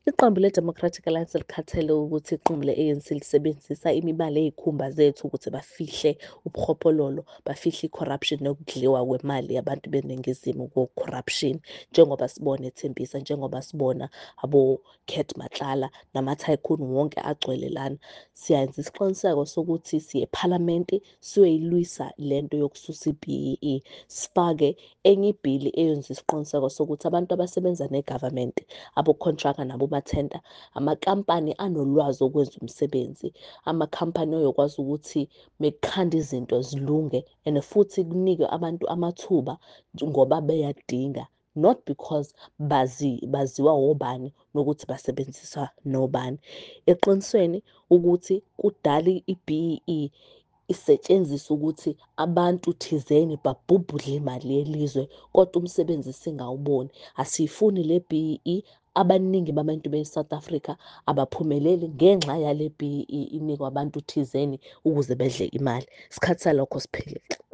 Iqembu le-Democratic Alliance likhathele ukuthi iqembu le-ANC lisebenzisa imibala eyikhumba zethu ukuthi bafihle ubuhopololo, bafihle i-corruption nokudliwa kwemali yabantu beNingizimu ko-corruption. Njengoba sibona eThembisa, njengoba sibona abo-Cat Matlala nama-tycoon wonke agcwele lana. Siyenza isiqiniseko sokuthi siye ephalamenti siyoyilwisa lento yokususa i-BEE, sifake enye ibhili eyenza isiqiniseko sokuthi abantu abasebenza ne-government, abo-contractor nabomathenda, amakampani anolwazi okwenza umsebenzi, amakhampani ayokwazi ukuthi mekukhanda izinto zilunge and futhi kunikwe abantu amathuba ngoba beyadinga, not because baziwa obani nokuthi basebenzisa nobani. Eqinisweni ukuthi kudala i-BEE isetshenziswa ukuthi abantu thizeni babhubhudle imali yelizwe, kodwa umsebenzi singawuboni. Asiyifuni le-BEE. Abaningi babantu be-South Africa abaphumeleli ngenxa yale BEE inikwa abantu thizeni ukuze bedle imali. Isikhathi salokho siphele.